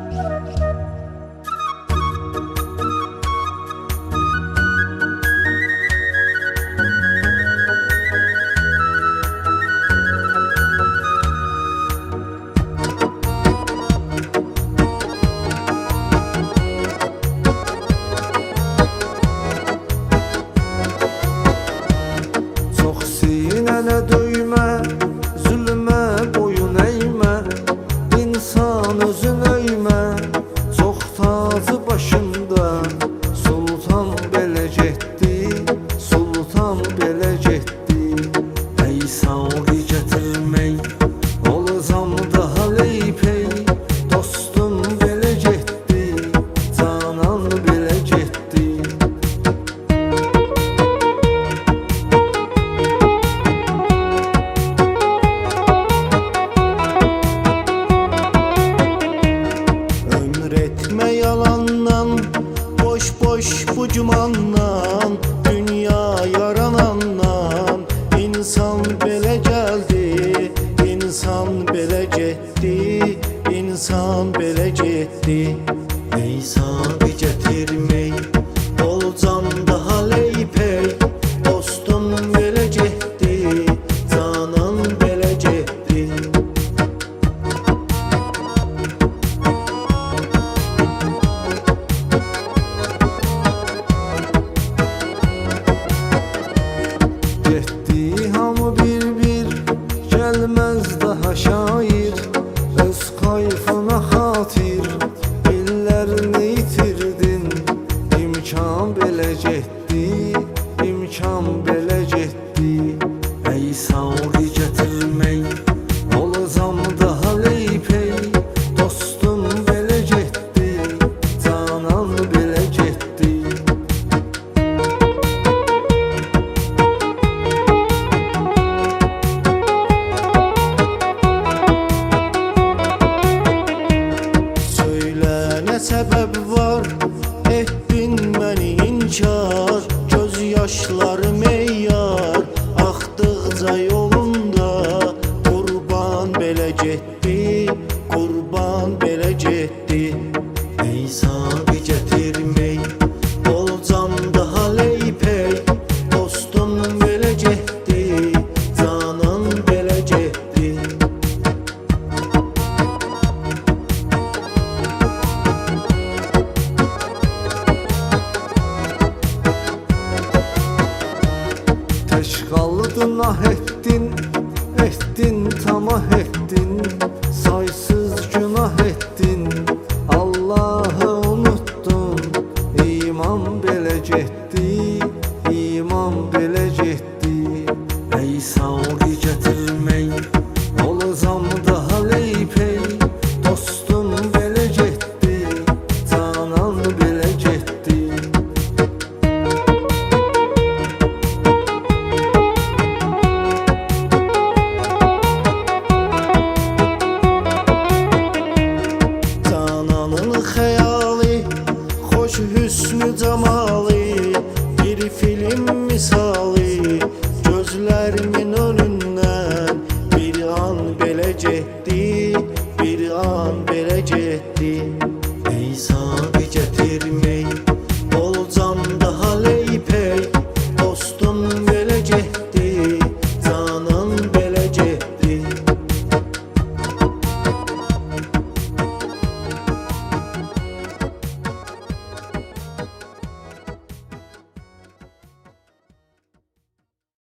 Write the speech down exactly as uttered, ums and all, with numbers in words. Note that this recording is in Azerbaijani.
Sinene döymə, zülmə boyun əymə, insan özün öymə, çox tacı başında. Sultan belə getdi, sultan belə getdi. Ey sağlı gətirmək, olacam daha leypey. Dostum belə getdi, canan belə getdi. Yalandan, boş boş bu cumandan, dünya yaranandan, insan belə gəldi, insan belə getdi, insan belə getdi. Ey sağı gətirmək, olcam daha leypey. Dostum belə getdi, canan belə getdi. Getdi hamı bir-bir, gəlməz daha şair. Öz kayfına xatir, illərini itirdin. İmkan belə getdi, imkan belə getdi. Ey sağı gətirmək, olacam daha leypey. Dostum belə getdi, canan belə getdi. Ne sebep var, ettin beni inkar. Göz yaşlarım ey yar, axdıqca yolunda. Qurban belə getdi, qurban belə getdi. Ey sağı gətirmək, olcam daha leypey. Dostum belə getdi, canan belə getdi. Teş qaldın, ah etdin, etdin, tamah etdin. Saysız günah etdin, Allahı unuttun. İman belə getdi, iman belə getdi. Ey sağı gətirmək, olacam daha leypey. Dostum belə getdi, canan belə getdi. Xəyali, xoş hüsnü cəmalı, bir film misali. Gözlərimin önündən bir an belə getdi, bir an belə getdi. Ey sağı